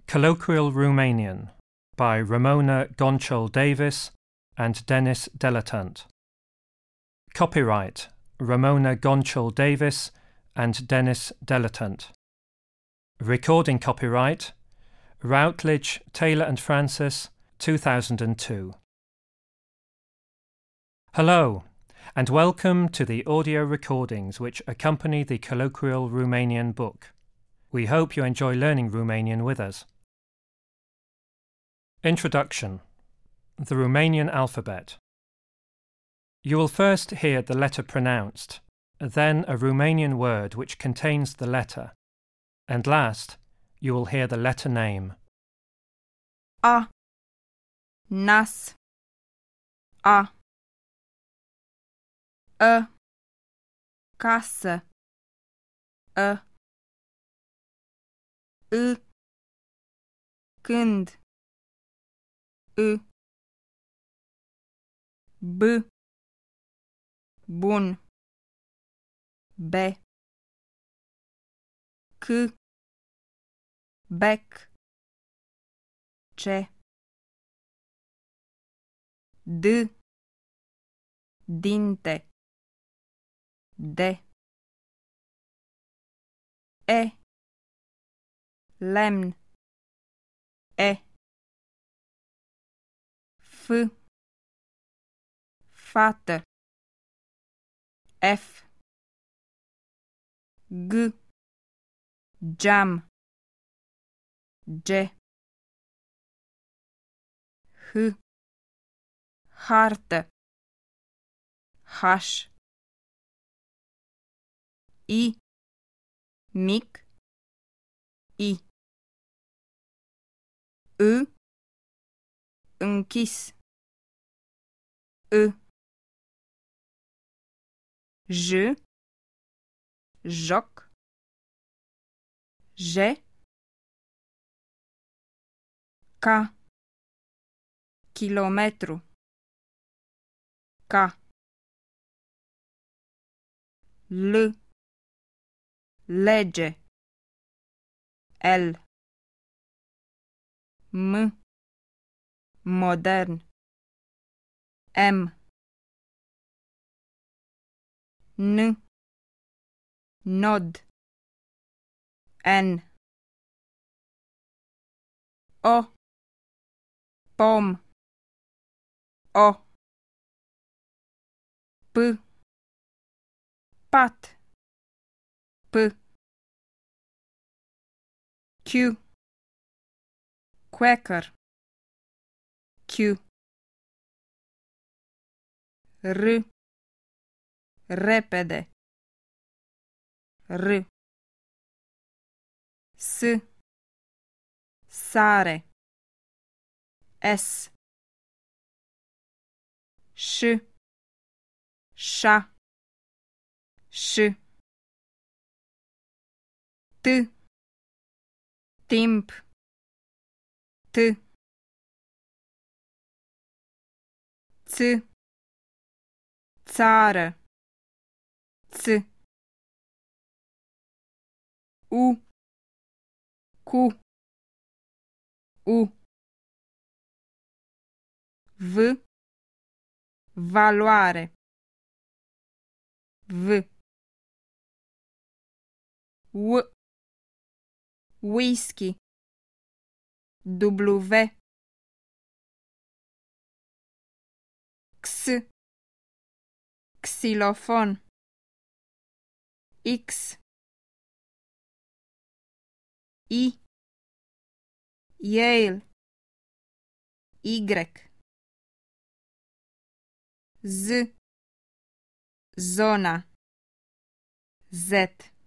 Colloquial Romanian by Ramona Goncel-Davis and Denis Delatant. Copyright Ramona Goncel-Davis and Denis Delatant. Recording copyright Routledge, Taylor and Francis, 2002. Hello, and welcome to the audio recordings which accompany the Colloquial Romanian book. We hope you enjoy learning Romanian with us. Introduction. The Romanian alphabet. You will first hear the letter pronounced, then a Romanian word which contains the letter, and last, you will hear the letter name. A. Nas. A. Casă. I. Când. I. B. Bun. B. C. Bec. C. D. Dinte. D. E. Lemn. E. F. Fată. F. G. Geam. G. H. Hartă. H. I. Mic. I. I. Închis. I. J. Joc. J. Ca. Kilometru. Ca. L. Lege. L. M. Modern. M. N. Nod. N. O. Pom. O. P. Pat. P. Q. Quaker. Q. R. Repede. R. S. Sare. S. Ș. Șa. Ș. T. Timp. T. Ț. Țară. Ț. U. Cu. U. V. Valoare. V. W. Whisky. W. X. Xilofon. X. I. Yale. Y. Z. Zona. Z.